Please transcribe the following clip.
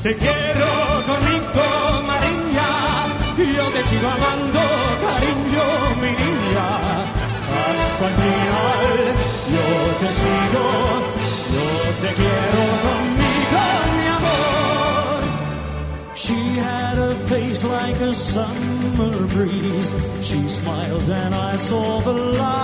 Te quiero conmigo, María, yo te sigo amando, cariño, mi niña, hasta el final. Yo te sigo, yo te quiero conmigo, mi amor. She had a face like a summer breeze. She smiled and I saw the light.